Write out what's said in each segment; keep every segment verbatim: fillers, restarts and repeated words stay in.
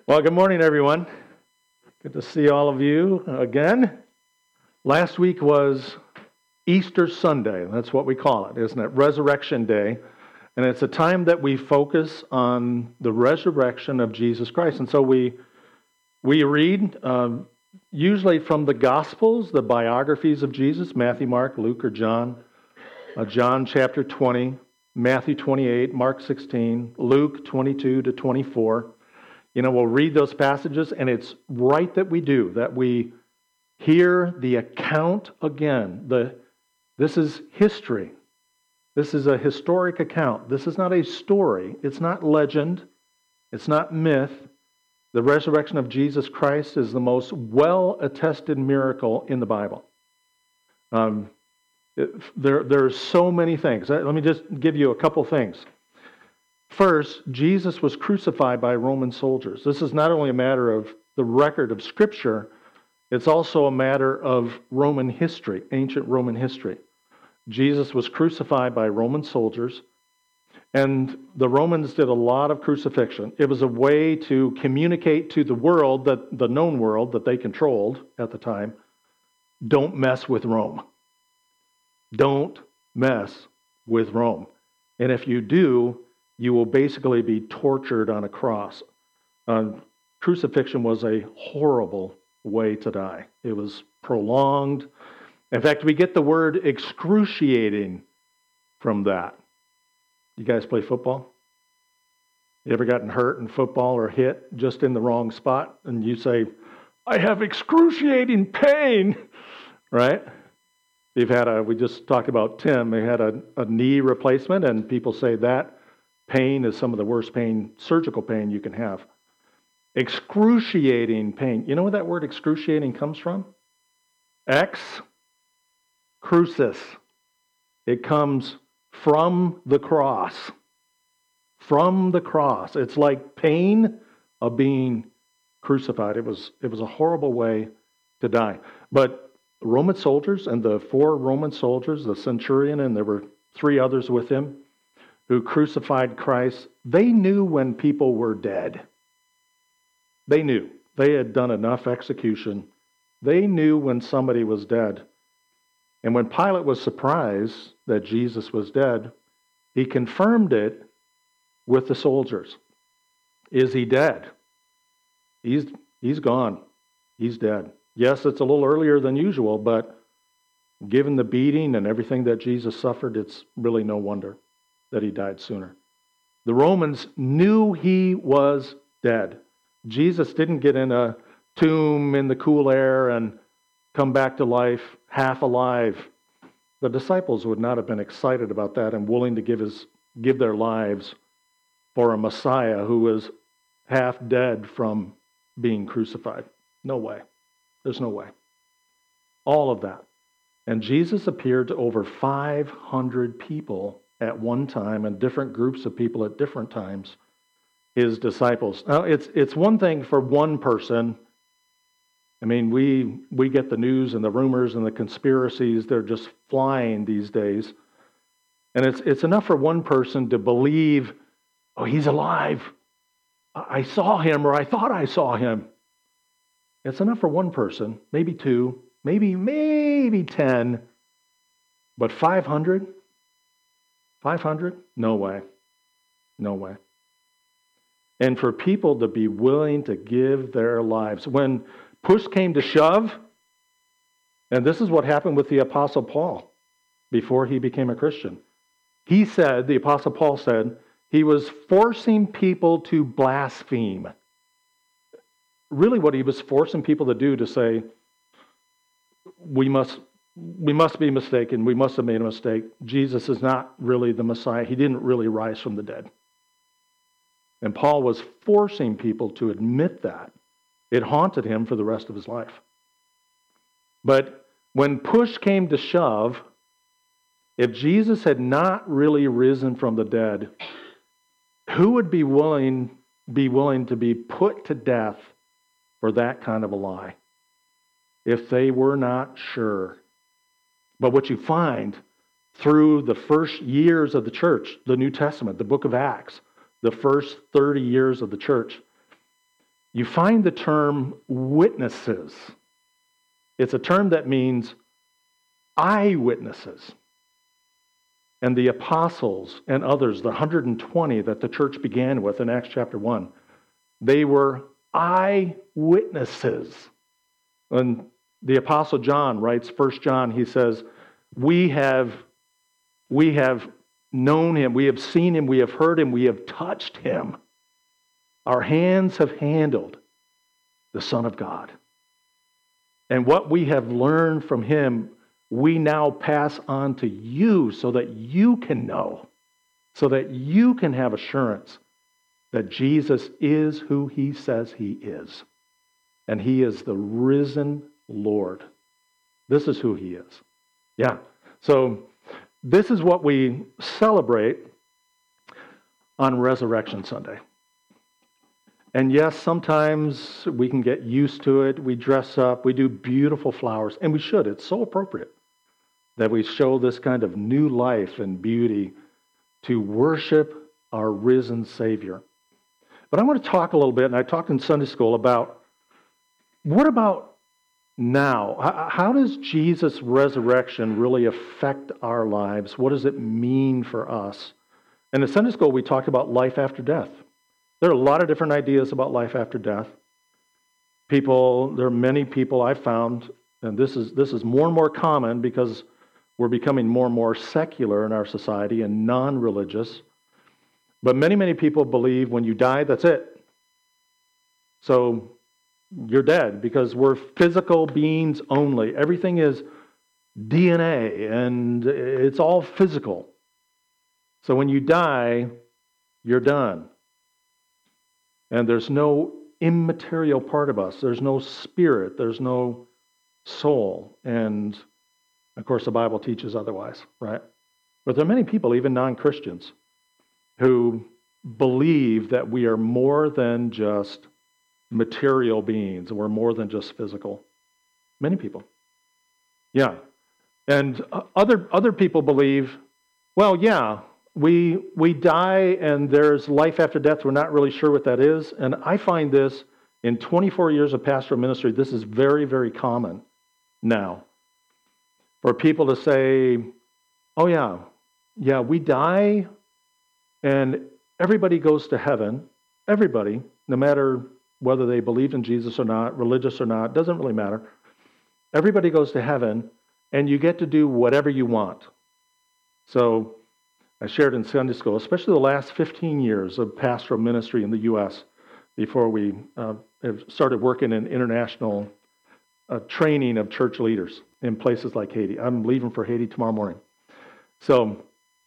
Well, good morning, everyone. Good to see all of you again. Last week was Easter Sunday. That's what we call it, isn't it? Resurrection Day. And it's a time that we focus on the resurrection of Jesus Christ. And so we we read um, usually from the Gospels, the biographies of Jesus, Matthew, Mark, Luke, or John. Uh, John chapter twenty, Matthew twenty-eight, Mark sixteen, Luke twenty-two to twenty-four. You know, we'll read those passages, and it's right that we do, that we hear the account again. The, this is history. This is a historic account. This is not a story. It's not legend. It's not myth. The resurrection of Jesus Christ is the most well-attested miracle in the Bible. Um, it, there, there are so many things. Let me just give you a couple things. First, Jesus was crucified by Roman soldiers. This is not only a matter of the record of Scripture, it's also a matter of Roman history, ancient Roman history. Jesus was crucified by Roman soldiers, and the Romans did a lot of crucifixion. It was a way to communicate to the world, that the known world that they controlled at the time, don't mess with Rome. Don't mess with Rome. And if you do, you will basically be tortured on a cross. Uh, crucifixion was a horrible way to die. It was prolonged. In fact, we get the word excruciating from that. You guys play football? You ever gotten hurt in football or hit just in the wrong spot? And you say, I have excruciating pain, right? You've had a, we just talked about Tim, he had a, a knee replacement, and people say that pain is some of the worst pain, surgical pain you can have. Excruciating pain. You know where that word excruciating comes from? Ex crucis. It comes from the cross. From the cross. It's like pain of being crucified. It was, it was a horrible way to die. But Roman soldiers, and the four Roman soldiers, the centurion, and there were three others with him, who crucified Christ, they knew when people were dead. They knew. They had done enough execution. They knew when somebody was dead. And when Pilate was surprised that Jesus was dead, he confirmed it with the soldiers. Is he dead? He's, he's gone. He's dead. Yes, it's a little earlier than usual, but given the beating and everything that Jesus suffered, it's really no wonder that he died sooner. The Romans knew he was dead. Jesus didn't get in a tomb in the cool air and come back to life half alive. The disciples would not have been excited about that and willing to give his give their lives for a Messiah who was half dead from being crucified. No way. There's no way. All of that. And Jesus appeared to over five hundred people at one time, and different groups of people at different times, his disciples. Now, it's it's one thing for one person. I mean, we we get the news and the rumors and the conspiracies, they're just flying these days. And it's it's enough for one person to believe, oh, he's alive. I saw him, or I thought I saw him. It's enough for one person, maybe two, maybe, maybe ten, but five hundred? five hundred? No way. No way. And for people to be willing to give their lives. When push came to shove, and this is what happened with the Apostle Paul before he became a Christian. He said, the Apostle Paul said, he was forcing people to blaspheme. Really what he was forcing people to do to say, we must We must be mistaken. We must have made a mistake. Jesus is not really the Messiah. He didn't really rise from the dead. And Paul was forcing people to admit that. It haunted him for the rest of his life. But when push came to shove, if Jesus had not really risen from the dead, who would be willing, be willing to be put to death for that kind of a lie if they were not sure? But what you find through the first years of the church, the New Testament, the book of Acts, the first thirty years of the church, you find the term witnesses. It's a term that means eyewitnesses. And the apostles and others, the one hundred twenty that the church began with in Acts chapter one, they were eyewitnesses. When the apostle John writes First John, he says, we have, we have known him, we have seen him, we have heard him, we have touched him. Our hands have handled the Son of God. And what we have learned from him, we now pass on to you so that you can know, so that you can have assurance that Jesus is who he says he is. And he is the risen Lord. This is who he is. Yeah. So this is what we celebrate on Resurrection Sunday. And yes, sometimes we can get used to it. We dress up, we do beautiful flowers, and we should. It's so appropriate that we show this kind of new life and beauty to worship our risen Savior. But I want to talk a little bit, and I talked in Sunday school about what about now? How does Jesus' resurrection really affect our lives? What does it mean for us? And in Sunday school, we talked about life after death. There are a lot of different ideas about life after death. People, there are many people I've found, and this is this is more and more common because we're becoming more and more secular in our society and non-religious. But many, many people believe when you die, that's it. So you're dead because we're physical beings only. Everything is D N A and it's all physical. So when you die, you're done. And there's no immaterial part of us. There's no spirit. There's no soul. And, of course, the Bible teaches otherwise, right? But there are many people, even non-Christians, who believe that we are more than just material beings. We're more than just physical. Many people. Yeah. And other, other people believe, well, yeah, We we die and there's life after death. We're not really sure what that is. And I find this in twenty-four years of pastoral ministry, this is very, very common now. For people to say, oh yeah, yeah, we die and everybody goes to heaven. Everybody, no matter whether they believe in Jesus or not, religious or not, doesn't really matter. Everybody goes to heaven and you get to do whatever you want. So I shared in Sunday school, especially the last fifteen years of pastoral ministry in the U S before we uh, have started working in international uh, training of church leaders in places like Haiti. I'm leaving for Haiti tomorrow morning. So,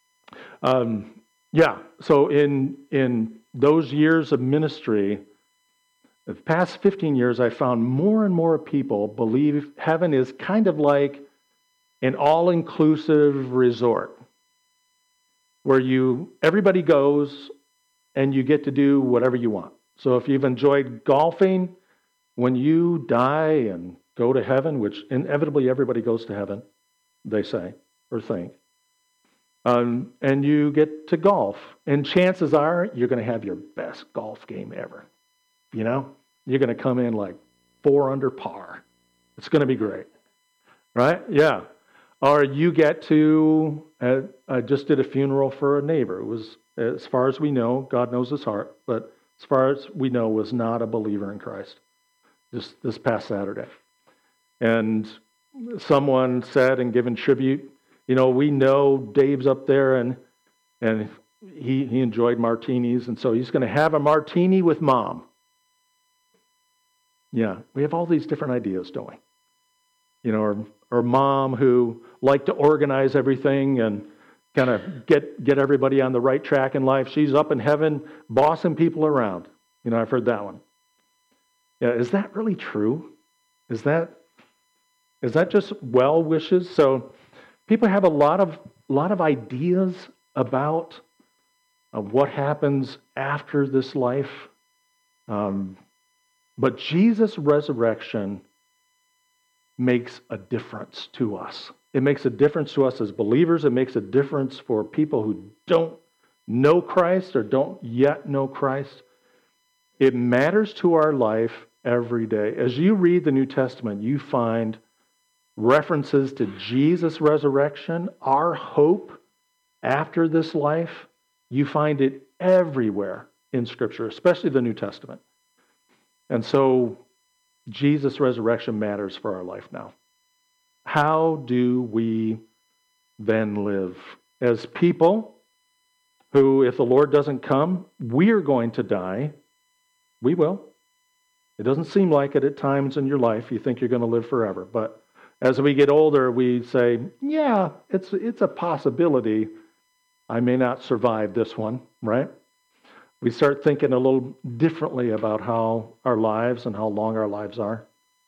um, yeah, so in in those years of ministry, the past fifteen years, I found more and more people believe heaven is kind of like an all-inclusive resort, where you everybody goes and you get to do whatever you want. So if you've enjoyed golfing, when you die and go to heaven, which inevitably everybody goes to heaven, they say or think, um, and you get to golf, and chances are you're going to have your best golf game ever. You know, you're going to come in like four under par. It's going to be great, right? Yeah. Or you get to, uh, I just did a funeral for a neighbor. It was, as far as we know, God knows his heart, but as far as we know, was not a believer in Christ. Just this past Saturday. And someone said, and given tribute, you know, we know Dave's up there and and he, he enjoyed martinis, and so he's going to have a martini with mom. Yeah, we have all these different ideas, don't we? You know, or, or mom who liked to organize everything and kind of get get everybody on the right track in life. She's up in heaven bossing people around. You know, I've heard that one. Yeah, is that really true? Is that is that just well wishes? So people have a lot of lot of ideas about uh, what happens after this life. Um, but Jesus' resurrection makes a difference to us. It makes a difference to us as believers. It makes a difference for people who don't know Christ or don't yet know Christ. It matters to our life every day. As you read the New Testament, you find references to Jesus' resurrection, our hope after this life. You find it everywhere in Scripture, especially the New Testament. And so Jesus' resurrection matters for our life now. How do we then live? As people who, if the Lord doesn't come, we're going to die. We will. It doesn't seem like it at times in your life. You think you're going to live forever. But as we get older, we say, yeah, it's it's a possibility I may not survive this one, right? We start thinking a little differently about how our lives and how long our lives are.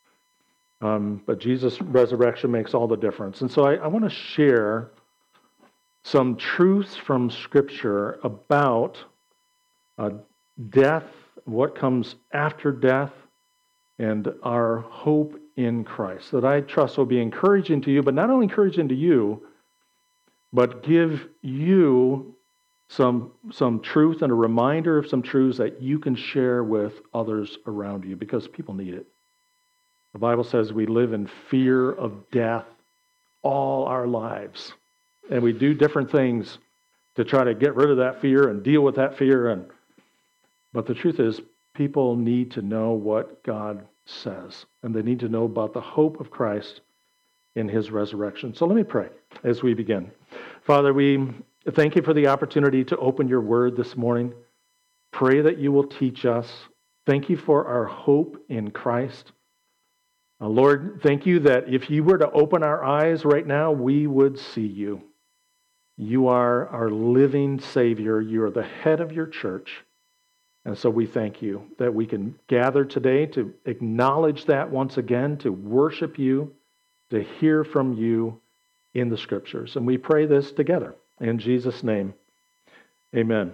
Um, but Jesus' resurrection makes all the difference. And so I, I want to share some truths from Scripture about uh, death, what comes after death, and our hope in Christ, that I trust will be encouraging to you, but not only encouraging to you, but give you some, some truth and a reminder of some truths that you can share with others around you, because people need it. The Bible says we live in fear of death all our lives. And we do different things to try to get rid of that fear and deal with that fear. And but the truth is, people need to know what God says. And they need to know about the hope of Christ in His resurrection. So let me pray as we begin. Father, we thank you for the opportunity to open your word this morning. Pray that you will teach us. Thank you for our hope in Christ. Uh, Lord, thank you that if you were to open our eyes right now, we would see you. You are our living Savior. You are the head of your church. And so we thank you that we can gather today to acknowledge that once again, to worship you, to hear from you in the Scriptures. And we pray this together. In Jesus' name, amen.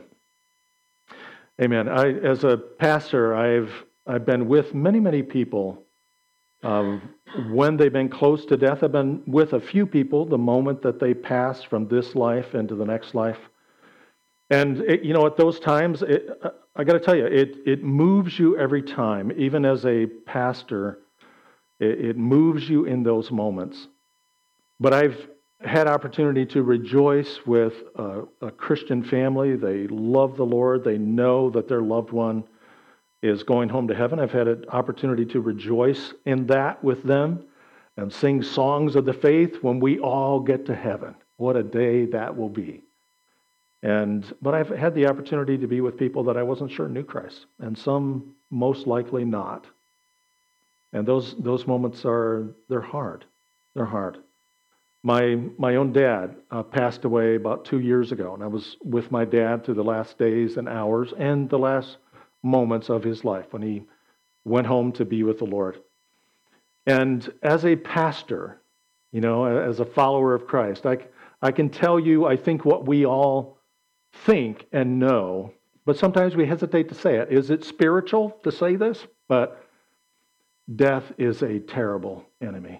Amen. I, as a pastor, I've I've been with many, many people um, when they've been close to death. I've been with a few people the moment that they pass from this life into the next life. And, it, you know, at those times, it, I got to tell you, it, it moves you every time. Even as a pastor, it, it moves you in those moments. But I've had opportunity to rejoice with a, a Christian family. They love the Lord. They know that their loved one is going home to heaven. I've had an opportunity to rejoice in that with them and sing songs of the faith when we all get to heaven. What a day that will be. And but I've had the opportunity to be with people that I wasn't sure knew Christ, and some most likely not. And those those moments are they're hard. They're hard. My my own dad uh, passed away about two years ago, and I was with my dad through the last days and hours and the last moments of his life when he went home to be with the Lord. And as a pastor, you know, as a follower of Christ, I, I can tell you, I think what we all think and know, but sometimes we hesitate to say it. Is it spiritual to say this? But death is a terrible enemy.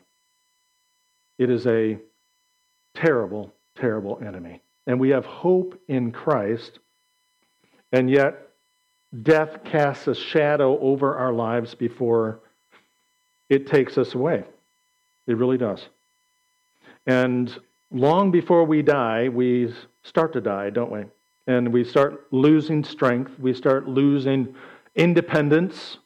It is a terrible, terrible enemy. And we have hope in Christ, and yet death casts a shadow over our lives before it takes us away. It really does. And long before we die, we start to die, don't we? And we start losing strength. We start losing independence.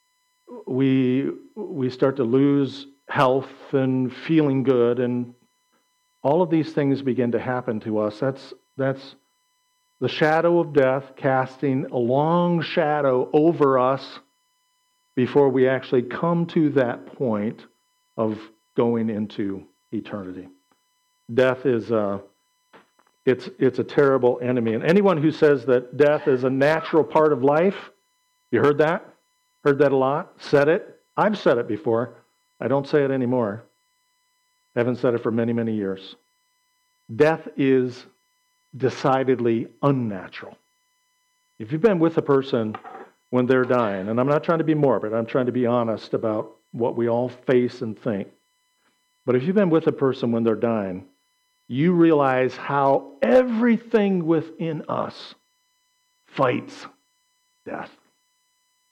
We, we start to lose health and feeling good. And all of these things begin to happen to us. That's, that's the shadow of death casting a long shadow over us before we actually come to that point of going into eternity. Death is a, it's, it's a terrible enemy. And anyone who says that death is a natural part of life, you heard that? Heard that a lot? Said it? I've said it before. I don't say it anymore. I haven't said it for many, many years. Death is decidedly unnatural. If you've been with a person when they're dying, and I'm not trying to be morbid, I'm trying to be honest about what we all face and think. But if you've been with a person when they're dying, you realize how everything within us fights death.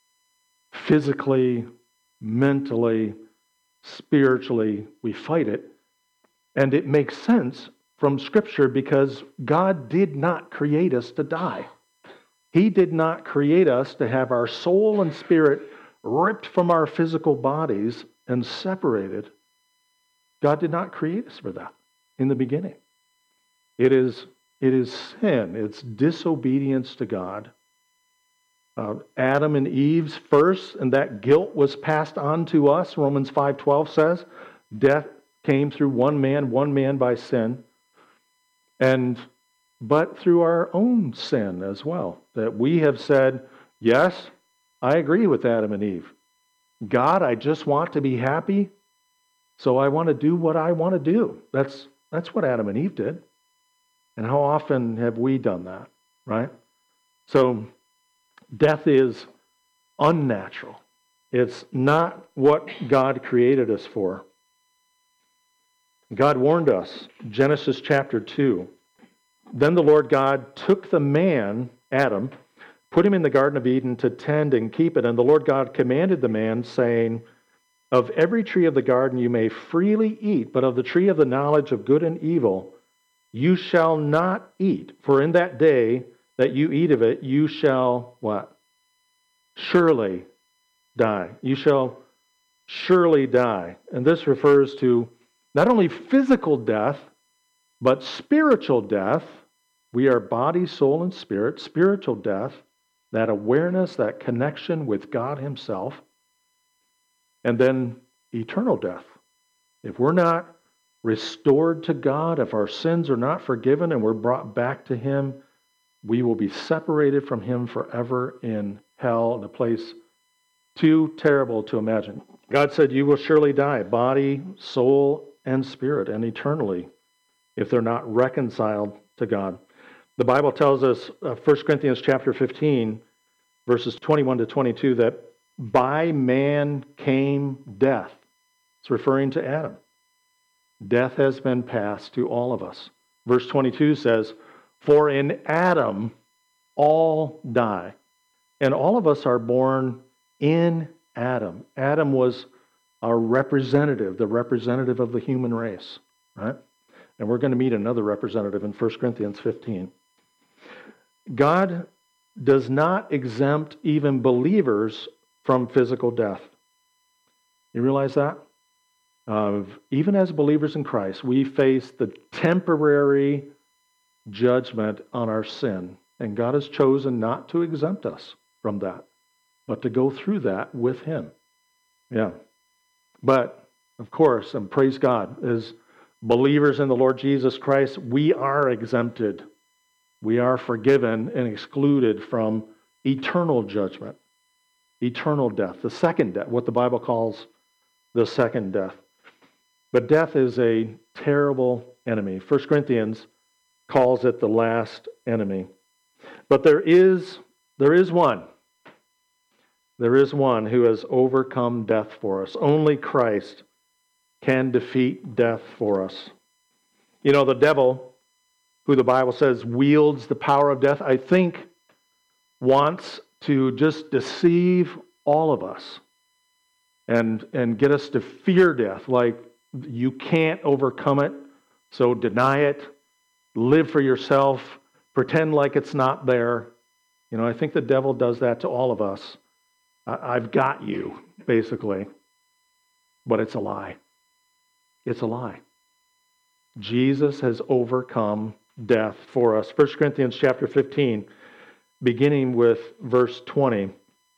physically, mentally, spiritually, we fight it. And it makes sense from Scripture because God did not create us to die. He did not create us to have our soul and spirit ripped from our physical bodies and separated. God did not create us for that in the beginning. It is, it is sin. It's disobedience to God. Uh, Adam and Eve's first, and that guilt was passed on to us. Romans five twelve says, death came through one man, one man by sin, and but through our own sin as well. That we have said, yes, I agree with Adam and Eve. God, I just want to be happy, so I want to do what I want to do. That's that's what Adam and Eve did. And how often have we done that, right? So death is unnatural. It's not what God created us for. God warned us, Genesis chapter two. Then the Lord God took the man, Adam, put him in the Garden of Eden to tend and keep it. And the Lord God commanded the man, saying, of every tree of the garden you may freely eat, but of the tree of the knowledge of good and evil you shall not eat. For in that day that you eat of it, you shall, what? Surely die. You shall surely die. And this refers to not only physical death, but spiritual death. We are body, soul, and spirit. Spiritual death, that awareness, that connection with God Himself. And then eternal death. If we're not restored to God, if our sins are not forgiven and we're brought back to Him, we will be separated from Him forever in hell, in a place too terrible to imagine. God said, you will surely die, body, soul, and spirit, and eternally, if they're not reconciled to God. The Bible tells us, uh, First Corinthians chapter fifteen, verses twenty-one to twenty-two, that by man came death. It's referring to Adam. Death has been passed to all of us. Verse twenty-two says, for in Adam all die. And all of us are born in Adam. Adam was our representative, the representative of the human race, right? And we're going to meet another representative in First Corinthians fifteen. God does not exempt even believers from physical death. You realize that? Uh, even as believers in Christ, we face the temporary judgment on our sin. And God has chosen not to exempt us from that, but to go through that with Him. Yeah. But, of course, and praise God, as believers in the Lord Jesus Christ, we are exempted. We are forgiven and excluded from eternal judgment, eternal death, the second death, what the Bible calls the second death. But death is a terrible enemy. First Corinthians calls it the last enemy. But there is, there is one. There is one who has overcome death for us. Only Christ can defeat death for us. You know, the devil, who the Bible says wields the power of death, I think wants to just deceive all of us and, and get us to fear death. Like, you can't overcome it, so deny it, live for yourself, pretend like it's not there. You know, I think the devil does that to all of us. I've got you, basically. But it's a lie. It's a lie. Jesus has overcome death for us. First Corinthians chapter fifteen, beginning with verse twenty.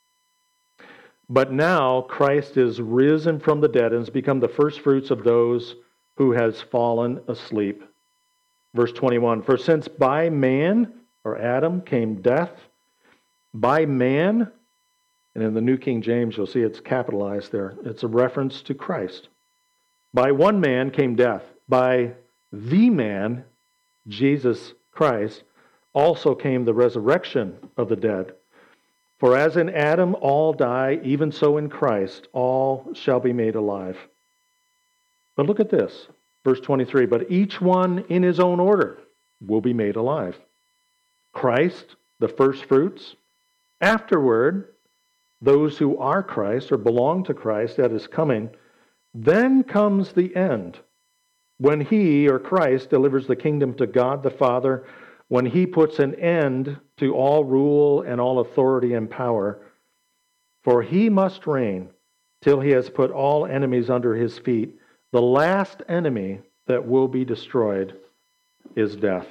But now Christ is risen from the dead and has become the firstfruits of those who has fallen asleep. Verse twenty-one, for since by man, or Adam, came death, by man, and in the New King James you'll see it's capitalized there, it's a reference to Christ. By one man came death, by the man, Jesus Christ, also came the resurrection of the dead. For as in Adam all die, even so in Christ all shall be made alive. But look at this, verse twenty-three, but each one in his own order will be made alive. Christ, the first fruits, afterward, those who are Christ or belong to Christ that is coming, then comes the end, when he, or Christ, delivers the kingdom to God the Father, when he puts an end to all rule and all authority and power. For he must reign till he has put all enemies under his feet. The last enemy that will be destroyed is death.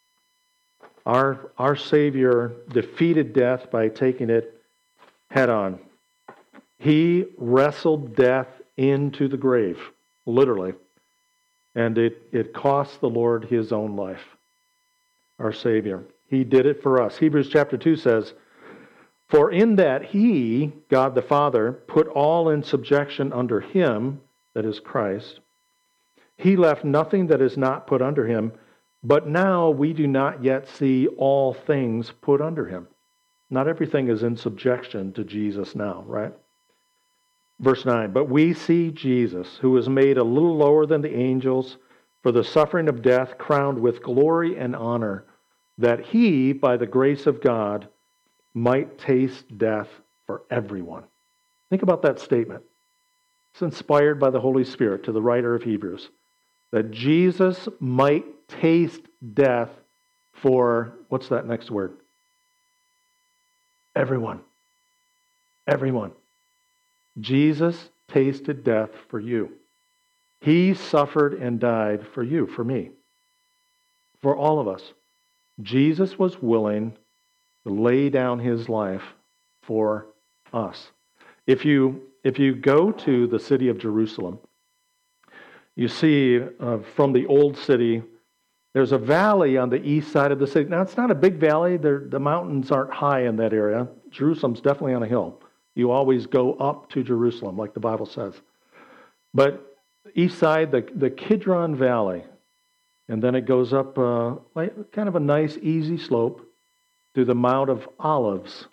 Our, our Savior defeated death by taking it head on. He wrestled death into the grave, literally. And it, it cost the Lord his own life, our Savior. He did it for us. Hebrews chapter two says, for in that he, God the Father, put all in subjection under him, that is Christ, he left nothing that is not put under him, but now we do not yet see all things put under him. Not everything is in subjection to Jesus now, right? Verse nine, but we see Jesus, who was made a little lower than the angels, for the suffering of death, crowned with glory and honor, that he, by the grace of God, might taste death for everyone. Think about that statement. It's inspired by the Holy Spirit to the writer of Hebrews, that Jesus might taste death for, what's that next word? Everyone. Everyone. Jesus tasted death for you. He suffered and died for you, for me, for all of us. Jesus was willing to lay down his life for us. If you, if you go to the city of Jerusalem, you see uh, from the old city, there's a valley on the east side of the city. Now, it's not a big valley. They're, the mountains aren't high in that area. Jerusalem's definitely on a hill. You always go up to Jerusalem, like the Bible says. But east side, the, the Kidron Valley, and then it goes up uh, like kind of a nice, easy slope to the Mount of Olives.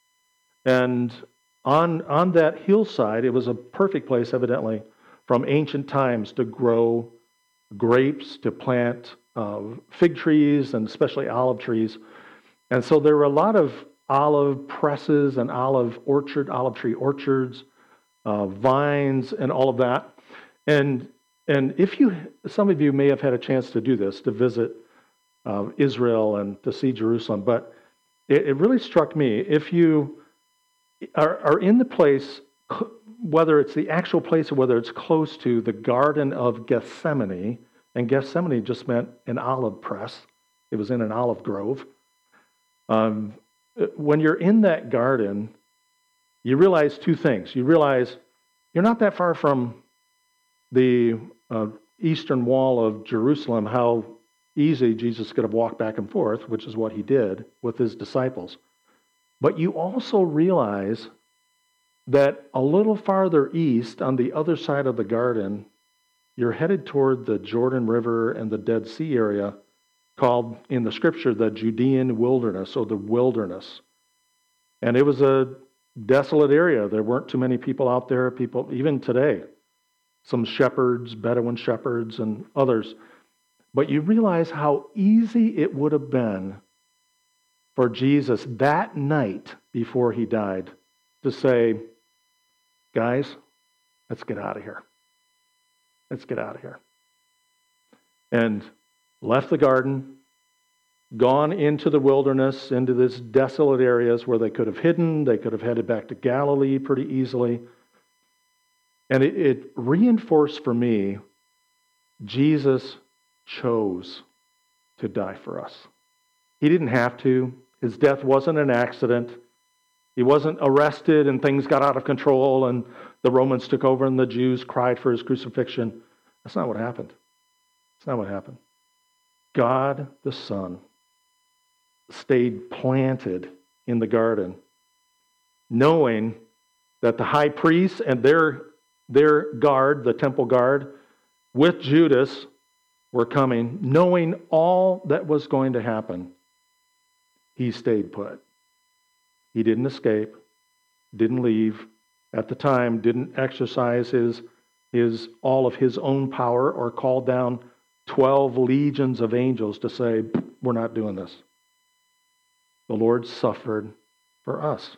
And on, on that hillside, it was a perfect place, evidently, from ancient times to grow grapes, to plant uh, fig trees, and especially olive trees. And so there were a lot of olive presses and olive orchard, olive tree orchards, uh, vines, and all of that. And and if you, some of you may have had a chance to do this, to visit uh, Israel and to see Jerusalem, but it, it really struck me, if you are, are in the place, whether it's the actual place or whether it's close to the Garden of Gethsemane, and Gethsemane just meant an olive press. It was in an olive grove. Um, when you're in that garden, you realize two things. You realize you're not that far from the uh, eastern wall of Jerusalem, how easy Jesus could have walked back and forth, which is what he did with his disciples. But you also realize that a little farther east, on the other side of the garden, you're headed toward the Jordan River and the Dead Sea area, called in the scripture the Judean wilderness, or the wilderness. And it was a desolate area. There weren't too many people out there, people, even today, some shepherds, Bedouin shepherds, and others. But you realize how easy it would have been for Jesus that night before he died to say, guys, let's get out of here. Let's get out of here. And left the garden, gone into the wilderness, into these desolate areas where they could have hidden. They could have headed back to Galilee pretty easily. And it, it reinforced for me, Jesus chose to die for us. He didn't have to. His death wasn't an accident. He wasn't arrested and things got out of control and the Romans took over and the Jews cried for his crucifixion. That's not what happened. That's not what happened. God the Son stayed planted in the garden, knowing that the high priests and their, their guard, the temple guard, with Judas were coming, knowing all that was going to happen. He stayed put. He didn't escape, didn't leave. At the time, didn't exercise his, his all of his own power or call down twelve legions of angels to say, we're not doing this. The Lord suffered for us.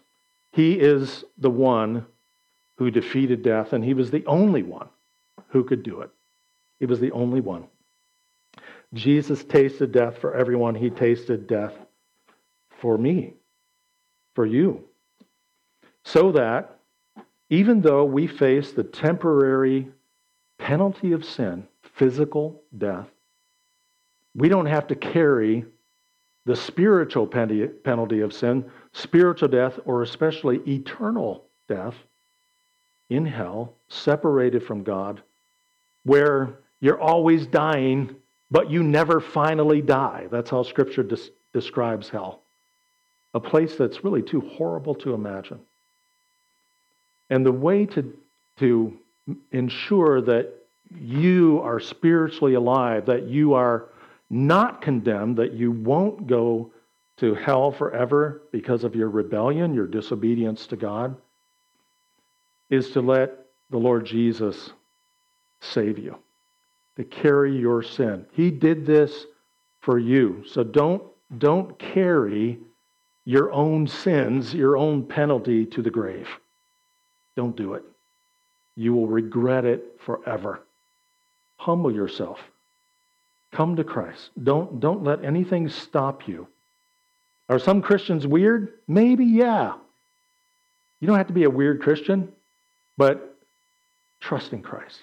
He is the one who defeated death, and he was the only one who could do it. He was the only one. Jesus tasted death for everyone. He tasted death for me, for you. So that even though we face the temporary penalty of sin, physical death, we don't have to carry the spiritual penalty of sin, spiritual death, or especially eternal death in hell, separated from God, where you're always dying, but you never finally die. That's how Scripture des- describes hell. A place that's really too horrible to imagine. And the way to, to ensure that you are spiritually alive, that you are not condemned, that you won't go to hell forever because of your rebellion, your disobedience to God, is to let the Lord Jesus save you, to carry your sin. He did this for you. So don't, don't carry your own sins, your own penalty to the grave. Don't do it. You will regret it forever. Humble yourself. Come to Christ. Don't, don't let anything stop you. Are some Christians weird? Maybe, yeah. You don't have to be a weird Christian, but trust in Christ.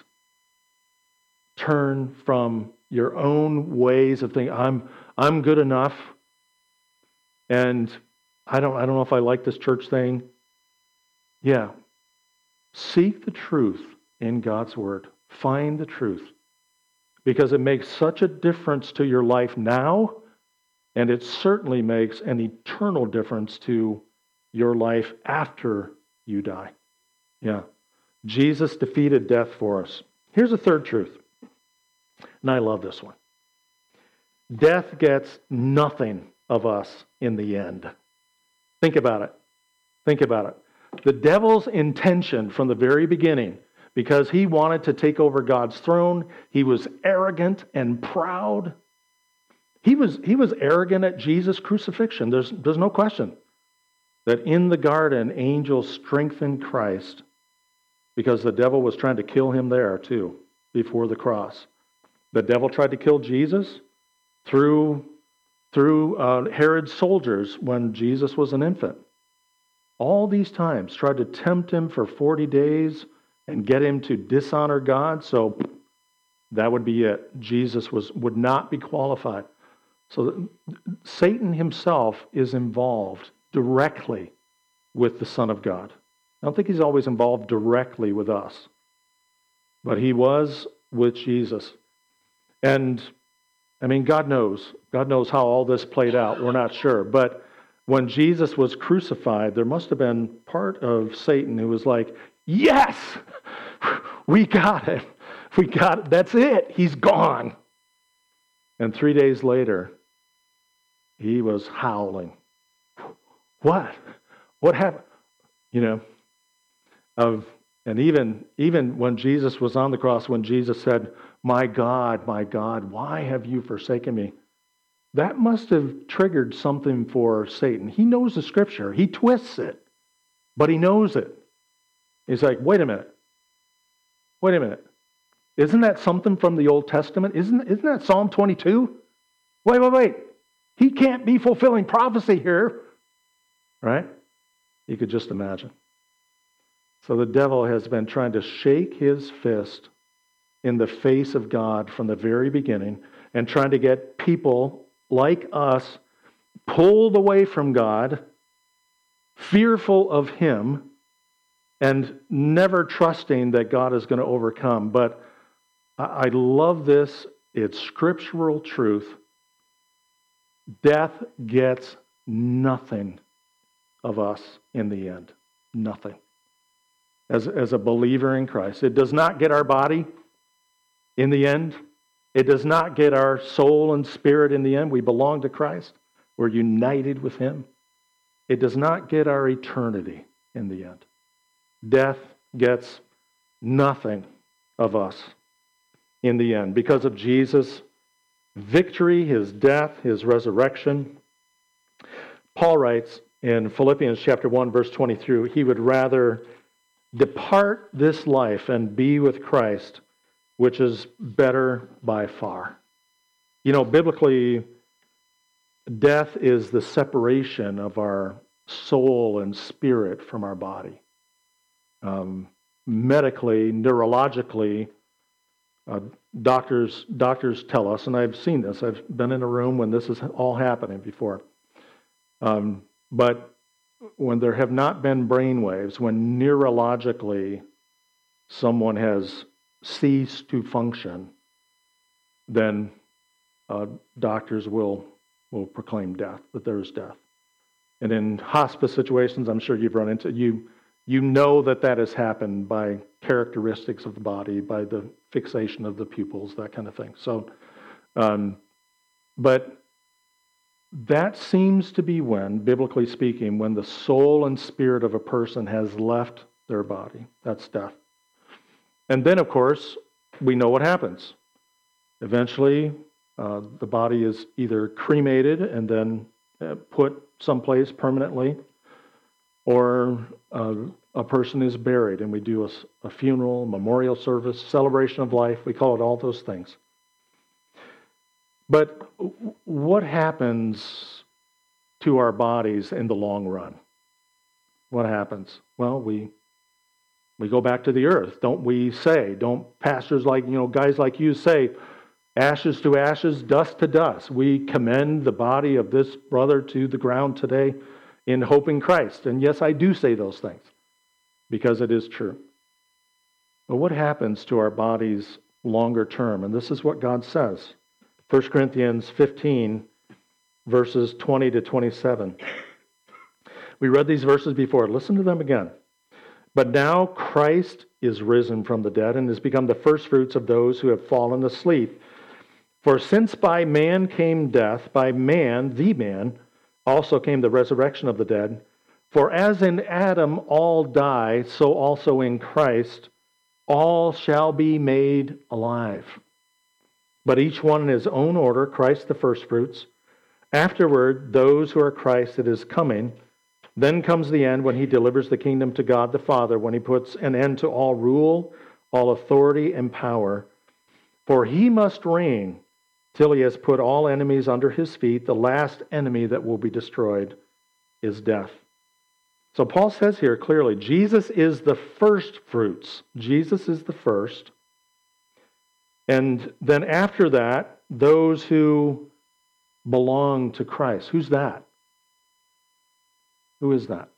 Turn from your own ways of thinking, I'm, I'm good enough, and I don't, I don't know if I like this church thing. Yeah. Seek the truth in God's Word. Find the truth. Because it makes such a difference to your life now, and it certainly makes an eternal difference to your life after you die. Yeah. Jesus defeated death for us. Here's a third truth, and I love this one. Death gets nothing of us in the end. Think about it. Think about it. The devil's intention from the very beginning, because he wanted to take over God's throne, he was arrogant and proud. He was, he was arrogant at Jesus' crucifixion. There's, there's no question that in the garden, angels strengthened Christ because the devil was trying to kill him there too, before the cross. The devil tried to kill Jesus through, through uh, Herod's soldiers when Jesus was an infant. All these times tried to tempt him for forty days and get him to dishonor God. So that would be it. Jesus was would not be qualified. So Satan himself is involved directly with the Son of God. I don't think he's always involved directly with us, but he was with Jesus. And I mean, God knows. God knows how all this played out. We're not sure. But when Jesus was crucified, there must have been part of Satan who was like, yes, we got it. We got it. That's it. He's gone. And three days later, he was howling. What? What happened? You know, of and even even when Jesus was on the cross, when Jesus said, my God, my God, why have you forsaken me? That must have triggered something for Satan. He knows the Scripture. He twists it, but he knows it. He's like, wait a minute. Wait a minute. Isn't that something from the Old Testament? Isn't, isn't that Psalm twenty-two? Wait, wait, wait. He can't be fulfilling prophecy here. Right? You could just imagine. So the devil has been trying to shake his fist in the face of God from the very beginning and trying to get people like us pulled away from God, fearful of Him, and never trusting that God is going to overcome. But I love this. It's scriptural truth. Death gets nothing of us in the end. Nothing. As, as a believer in Christ. It does not get our body in the end. It does not get our soul and spirit in the end. We belong to Christ. We're united with Him. It does not get our eternity in the end. Death gets nothing of us in the end. Because of Jesus' victory, His death, His resurrection. Paul writes, in Philippians chapter one, verse twenty-three, he would rather depart this life and be with Christ, which is better by far. You know, biblically, death is the separation of our soul and spirit from our body. Um, medically, neurologically, uh, doctors doctors tell us, and I've seen this, I've been in a room when this is all happening before, um, but when there have not been brain waves, when neurologically someone has ceased to function, then uh, doctors will will proclaim death, that there is death. And in hospice situations, I'm sure you've run into, you you know that that has happened by characteristics of the body, by the fixation of the pupils, that kind of thing. So, um, but that seems to be when, biblically speaking, when the soul and spirit of a person has left their body. That's death. And then, of course, we know what happens. Eventually, uh, the body is either cremated and then uh, put someplace permanently, or uh, a person is buried, and we do a, a funeral, memorial service, celebration of life. We call it all those things. But what happens to our bodies in the long run? What happens? Well, we we go back to the earth, don't we say? Don't pastors like, you know, guys like you say, ashes to ashes, dust to dust. We commend the body of this brother to the ground today in hope in Christ. And yes, I do say those things because it is true. But what happens to our bodies longer term? And this is what God says. First Corinthians fifteen, verses twenty to twenty-seven. We read these verses before. Listen to them again. But now Christ is risen from the dead and has become the firstfruits of those who have fallen asleep. For since by man came death, by man, the man, also came the resurrection of the dead. For as in Adam all die, so also in Christ all shall be made alive. But each one in his own order, Christ the firstfruits. Afterward, those who are Christ at his coming. Then comes the end when he delivers the kingdom to God the Father, when he puts an end to all rule, all authority, and power. For he must reign till he has put all enemies under his feet. The last enemy that will be destroyed is death. So Paul says here clearly, Jesus is the first fruits. Jesus is the first. And then after that, those who belong to Christ. Who's that? Who is that?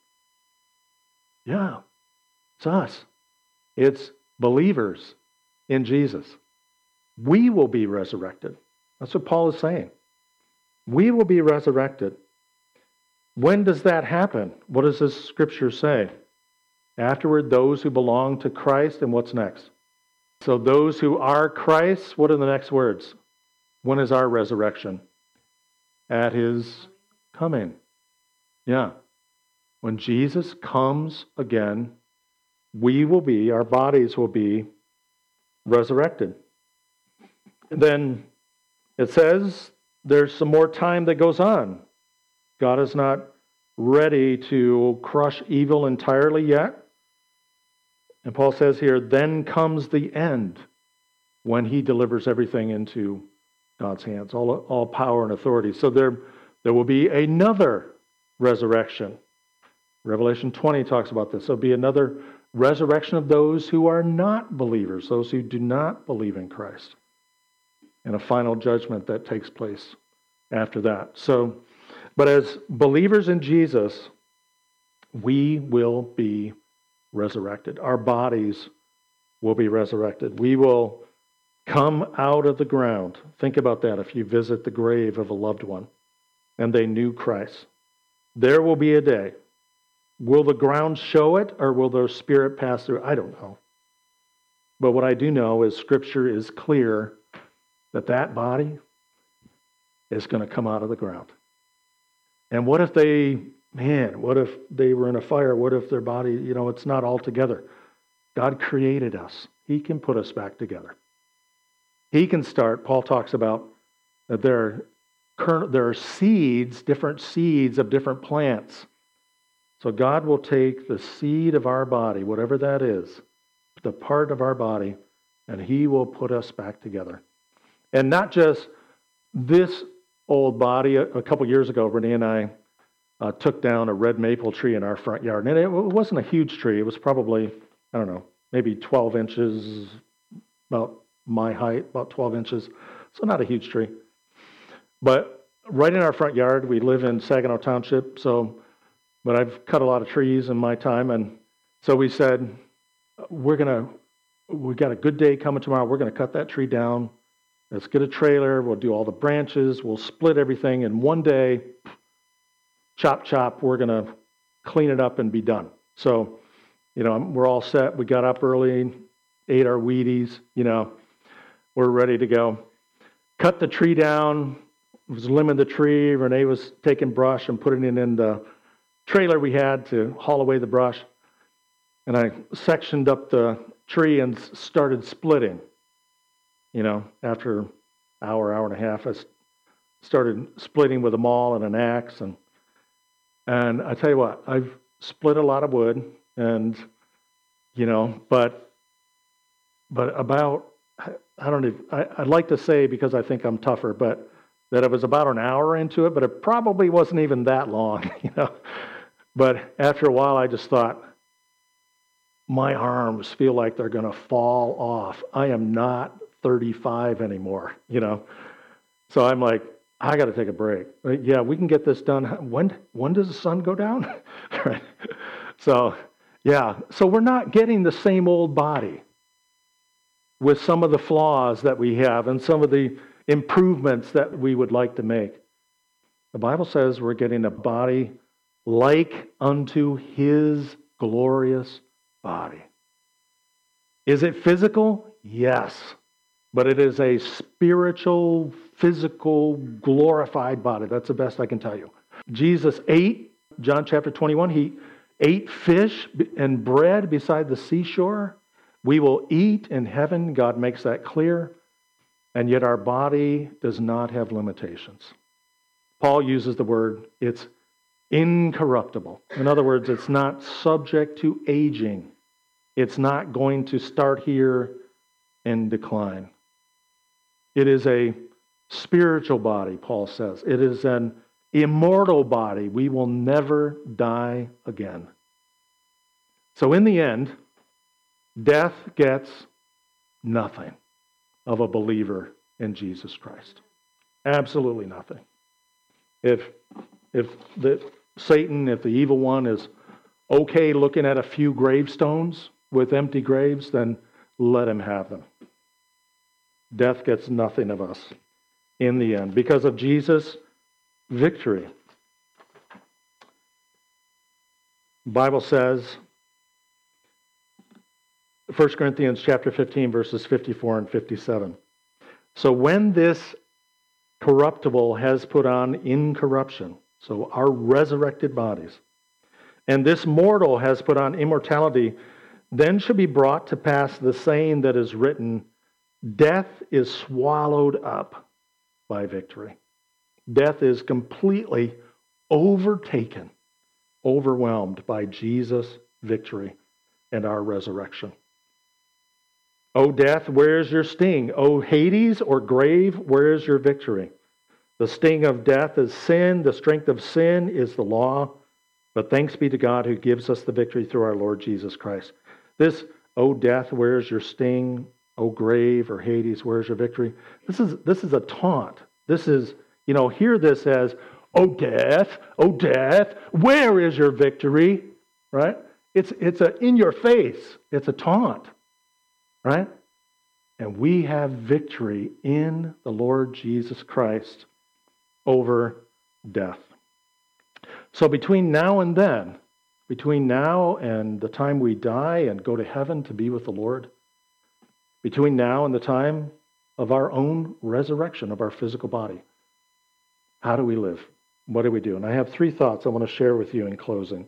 Yeah, it's us. It's believers in Jesus. We will be resurrected. That's what Paul is saying. We will be resurrected. When does that happen? What does this scripture say? Afterward, those who belong to Christ, and what's next? So those who are Christ, what are the next words? When is our resurrection? At his coming. Yeah. When Jesus comes again, we will be, our bodies will be resurrected. And then it says there's some more time that goes on. God is not ready to crush evil entirely yet. And Paul says here, then comes the end when he delivers everything into God's hands, all, all power and authority. So there, there will be another resurrection. Revelation twenty talks about this. There'll be another resurrection of those who are not believers, those who do not believe in Christ, and a final judgment that takes place after that. So, but as believers in Jesus, we will be resurrected. Our bodies will be resurrected. We will come out of the ground. Think about that if you visit the grave of a loved one and they knew Christ. There will be a day. Will the ground show it, or will their spirit pass through? I don't know. But what I do know is Scripture is clear that that body is going to come out of the ground. And what if they, man, what if they were in a fire? What if their body, you know, it's not all together? God created us. He can put us back together. He can start, Paul talks about that there are, there are seeds, different seeds of different plants So God will take the seed of our body, whatever that is, the part of our body, and He will put us back together. And not just this old body. A, a couple years ago, Renee and I uh, took down a red maple tree in our front yard. And it, it wasn't a huge tree. It was probably, I don't know, maybe twelve inches, about my height, about twelve inches. So not a huge tree. But right in our front yard, we live in Saginaw Township, so, but I've cut a lot of trees in my time. And so we said, we're going to, we got a good day coming tomorrow. We're going to cut that tree down. Let's get a trailer. We'll do all the branches. We'll split everything. And one day, chop, chop, we're going to clean it up and be done. So, you know, we're all set. We got up early, ate our Wheaties, you know, we're ready to go. Cut the tree down, was limbing the tree. Renee was taking brush and putting it in the trailer we had to haul away the brush. And I sectioned up the tree and started splitting. You know, after an hour, hour and a half, I started splitting with a maul and an axe. And and I tell you what, I've split a lot of wood, and, you know, but but about, I don't know, I, I'd like to say, because I think I'm tougher, but that it was about an hour into it, but it probably wasn't even that long, you know. But after a while, I just thought, my arms feel like they're going to fall off. I am not thirty-five anymore, you know. So I'm like, I got to take a break. Yeah, we can get this done. When when does the sun go down? Right. So, yeah. So we're not getting the same old body with some of the flaws that we have and some of the improvements that we would like to make. The Bible says we're getting a body like unto His glorious body. Is it physical? Yes. But it is a spiritual, physical, glorified body. That's the best I can tell you. Jesus ate, John chapter twenty-one, He ate fish and bread beside the seashore. We will eat in heaven. God makes that clear. And yet our body does not have limitations. Paul uses the word, it's incorruptible. In other words, it's not subject to aging. It's not going to start here and decline. It is a spiritual body, Paul says. It is an immortal body. We will never die again. So in the end, death gets nothing of a believer in Jesus Christ. Absolutely nothing. If if the Satan, if the evil one is okay looking at a few gravestones with empty graves, then let him have them. Death gets nothing of us in the end because of Jesus' victory. The Bible says, First Corinthians chapter fifteen, verses fifty-four and fifty-seven. So when this corruptible has put on incorruption, so our resurrected bodies, and this mortal has put on immortality, then shall be brought to pass the saying that is written, death is swallowed up by victory. Death is completely overtaken, overwhelmed by Jesus' victory and our resurrection. O death, where is your sting? O Hades or grave, where is your victory? The sting of death is sin. The strength of sin is the law. But thanks be to God who gives us the victory through our Lord Jesus Christ. This, O death, where is your sting? O grave or Hades, where is your victory? This is this is a taunt. This is, you know, hear this as, O death, O death, where is your victory? Right? It's it's a in your face. It's a taunt. Right? And we have victory in the Lord Jesus Christ over death. So between now and then, between now and the time we die and go to heaven to be with the Lord, between now and the time of our own resurrection of our physical body, how do we live? What do we do? And I have three thoughts I want to share with you in closing.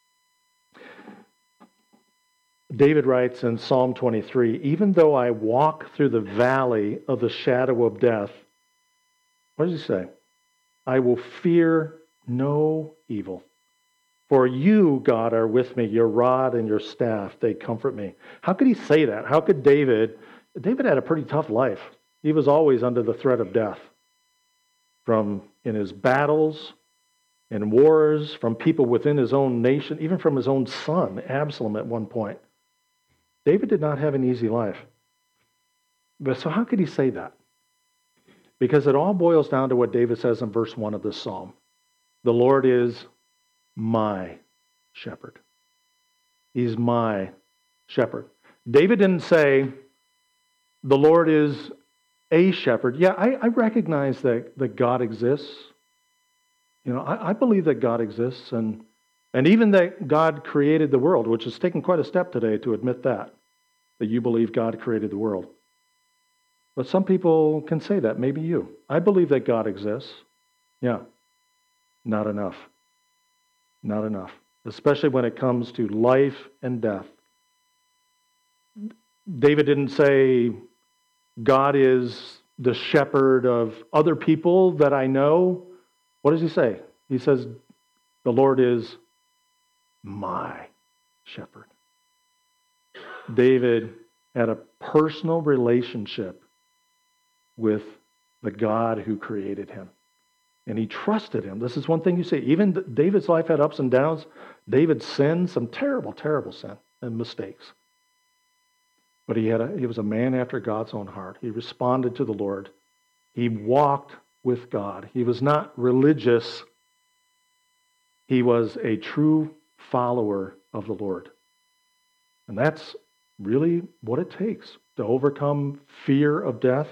David writes in Psalm twenty-three, even though I walk through the valley of the shadow of death, what does he say? I will fear no evil, For you, God, are with me. Your rod and your staff, they comfort me. How could he say that? How could David? David had a pretty tough life. He was always under the threat of death. From in his battles and wars, from people within his own nation, even from his own son, Absalom, at one point. David did not have an easy life. But so how could he say that? Because it all boils down to what David says in verse one of this psalm. The Lord is my shepherd. He's my shepherd. David didn't say, the Lord is a shepherd. Yeah, I, I recognize that, that God exists. You know, I, I believe that God exists, and, and even that God created the world, which has taken quite a step today to admit that, that you believe God created the world. But some people can say that, maybe you. I believe that God exists. Yeah, not enough. Not enough. Especially when it comes to life and death. David didn't say, God is the shepherd of other people that I know. What does he say? He says, the Lord is my shepherd. David had a personal relationship with the God who created him. And he trusted him. This is one thing you see. Even David's life had ups and downs. David sinned some terrible, terrible sin and mistakes. But he had a, he was a man after God's own heart. He responded to the Lord. He walked with God. He was not religious. He was a true follower of the Lord. And that's really what it takes to overcome fear of death,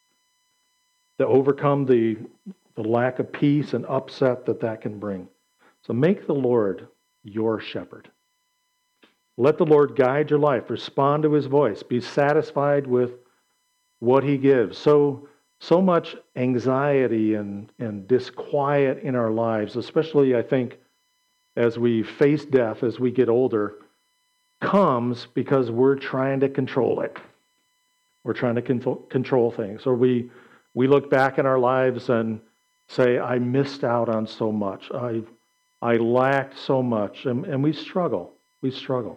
to overcome the, the lack of peace and upset that that can bring. So make the Lord your shepherd. Let the Lord guide your life. Respond to his voice. Be satisfied with what he gives. So, so much anxiety and, and disquiet in our lives, especially, I think, as we face death, as we get older, comes because we're trying to control it. We're trying to control, control things. Or we, we look back in our lives and say, I missed out on so much. I, I lacked so much. And, and we struggle. We struggle.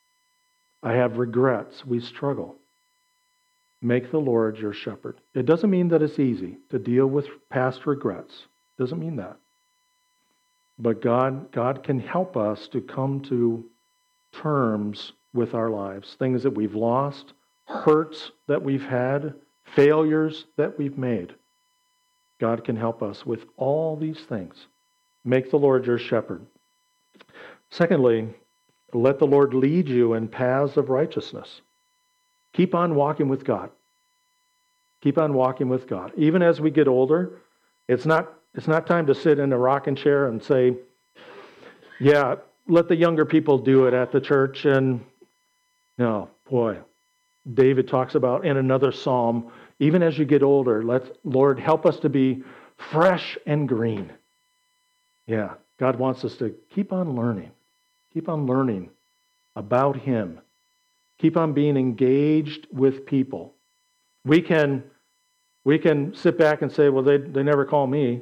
I have regrets. We struggle. Make the Lord your shepherd. It doesn't mean that it's easy to deal with past regrets. It doesn't mean that. But God, God can help us to come to terms with our lives. Things that we've lost, hurts that we've had, failures that we've made. God can help us with all these things. Make the Lord your shepherd. Secondly, let the Lord lead you in paths of righteousness. Keep on walking with God. Keep on walking with God. Even as we get older, it's not, it's not time to sit in a rocking chair and say, yeah, let the younger people do it at the church. And no, boy, David talks about in another psalm, even as you get older, let Lord help us to be fresh and green. Yeah, God wants us to keep on learning. Keep on learning about him. Keep on being engaged with people. We can, we can sit back and say, well, they, they never call me.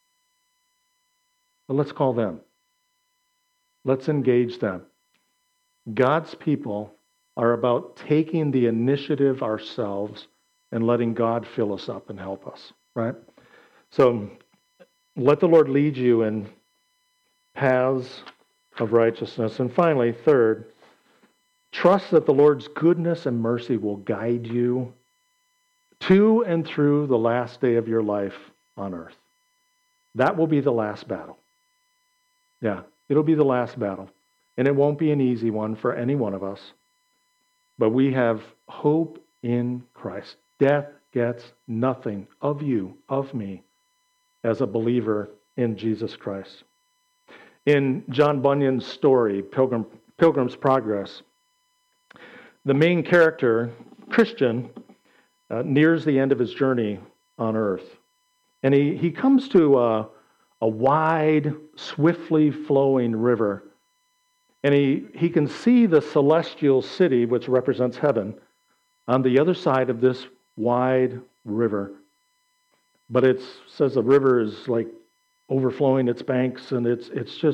But let's call them. Let's engage them. God's people are about taking the initiative ourselves and letting God fill us up and help us, right? So let the Lord lead you in paths of righteousness. And finally, third, trust that the Lord's goodness and mercy will guide you to and through the last day of your life on earth. That will be the last battle. Yeah, it'll be the last battle. And it won't be an easy one for any one of us. But we have hope in Christ. Death gets nothing of you, of me, as a believer in Jesus Christ. In John Bunyan's story, Pilgrim, Pilgrim's Progress, the main character, Christian, uh, nears the end of his journey on earth. And he, he comes to a, a wide, swiftly flowing river. And he, he can see the celestial city, which represents heaven, on the other side of this wide river. But it says the river is like overflowing its banks, and it's it's just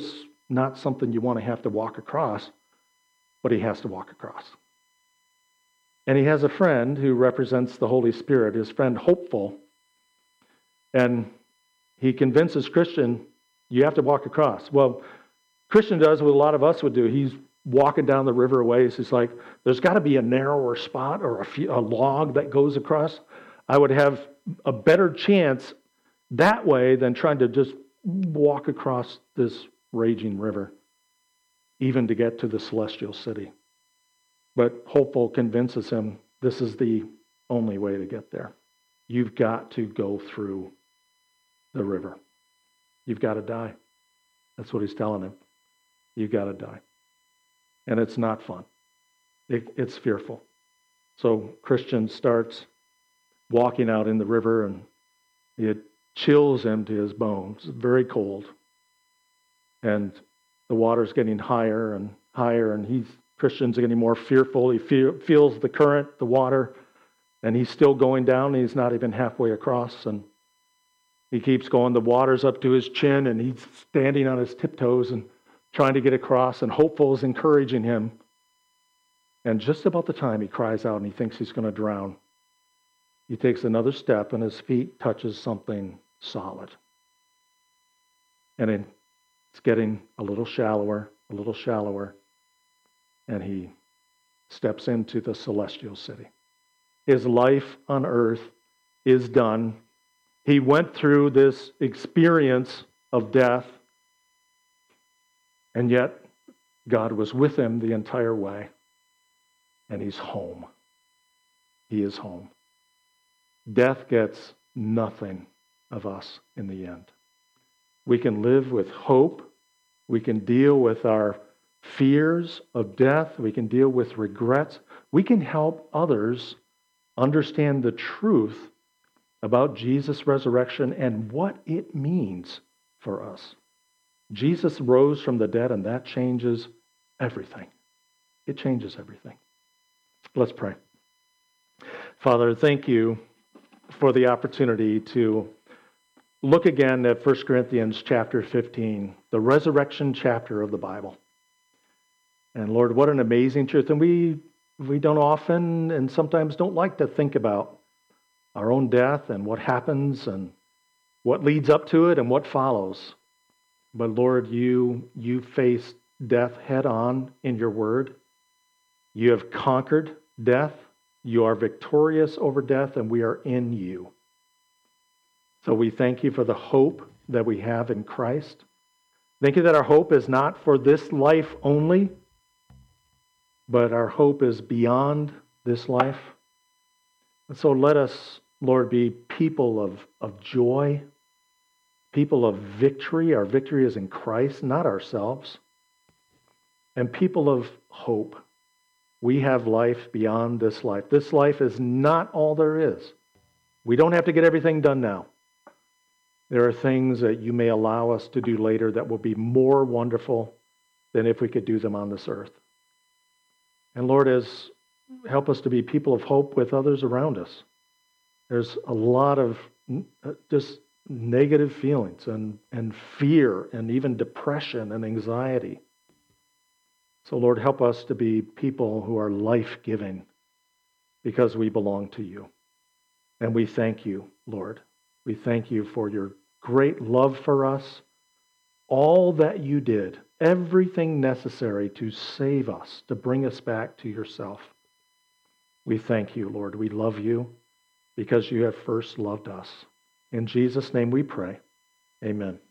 not something you want to have to walk across, but he has to walk across. And he has a friend who represents the Holy Spirit, his friend Hopeful. And he convinces Christian, you have to walk across. Well, Christian does what a lot of us would do. He's walking down the river a ways. He's like, there's got to be a narrower spot or a, few, a log that goes across. I would have a better chance that way than trying to just walk across this raging river, even to get to the celestial city. But Hopeful convinces him this is the only way to get there. You've got to go through the river. You've got to die. That's what he's telling him. You've got to die. And it's not fun. It, it's fearful. So Christian starts walking out in the river, and it chills him to his bones. It's very cold. And the water's getting higher and higher, and he's Christian's getting more fearful. He feel, feels the current, the water, and he's still going down. He's not even halfway across, and he keeps going. The water's up to his chin, and he's standing on his tiptoes and trying to get across, and Hopeful is encouraging him. And just about the time he cries out and he thinks he's going to drown, he takes another step, and his feet touches something solid. And it's getting a little shallower, a little shallower, and he steps into the celestial city. His life on earth is done. He went through this experience of death, and yet God was with him the entire way, and he's home. He is home. Death gets nothing of us in the end. We can live with hope. We can deal with our fears of death. We can deal with regrets. We can help others understand the truth about Jesus' resurrection and what it means for us. Jesus rose from the dead, and that changes everything. It changes everything. Let's pray. Father, thank you for the opportunity to look again at First Corinthians chapter fifteen, the resurrection chapter of the Bible. And Lord, what an amazing truth. And we we don't often and sometimes don't like to think about our own death and what happens and what leads up to it and what follows. But Lord, you you faced death head on in your word. You have conquered death. You are victorious over death, and we are in you. So we thank you for the hope that we have in Christ. Thank you that our hope is not for this life only, but our hope is beyond this life. And so let us, Lord, be people of, of joy, people of victory. Our victory is in Christ, not ourselves. And people of hope. We have life beyond this life. This life is not all there is. We don't have to get everything done now. There are things that you may allow us to do later that will be more wonderful than if we could do them on this earth. And Lord, as help us to be people of hope with others around us. There's a lot of just negative feelings and, and fear and even depression and anxiety. So Lord, help us to be people who are life-giving because we belong to you. And we thank you, Lord. We thank you for your great love for us, all that you did, everything necessary to save us, to bring us back to yourself. We thank you, Lord. We love you because you have first loved us. In Jesus' name we pray. Amen.